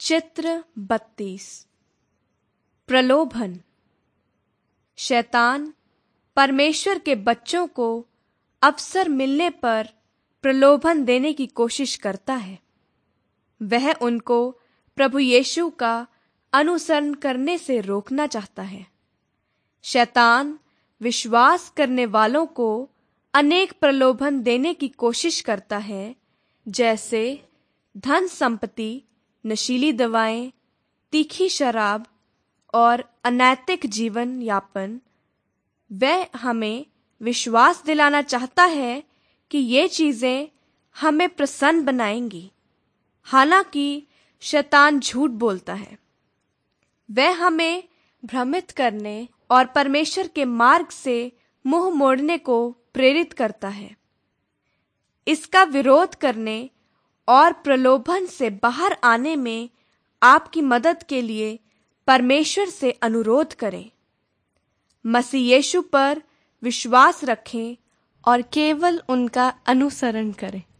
चित्र 32। प्रलोभन। शैतान परमेश्वर के बच्चों को अवसर मिलने पर प्रलोभन देने की कोशिश करता है। वह उनको प्रभु यीशु का अनुसरण करने से रोकना चाहता है। शैतान विश्वास करने वालों को अनेक प्रलोभन देने की कोशिश करता है, जैसे धन संपत्ति, नशीली दवाएं, तीखी शराब और अनैतिक जीवन यापन। वह हमें विश्वास दिलाना चाहता है कि ये चीजें हमें प्रसन्न बनाएंगी। हालांकि शैतान झूठ बोलता है। वह हमें भ्रमित करने और परमेश्वर के मार्ग से मुंह मोड़ने को प्रेरित करता है। इसका विरोध करने और प्रलोभन से बाहर आने में आपकी मदद के लिए परमेश्वर से अनुरोध करें। मसीह यीशु पर विश्वास रखें और केवल उनका अनुसरण करें।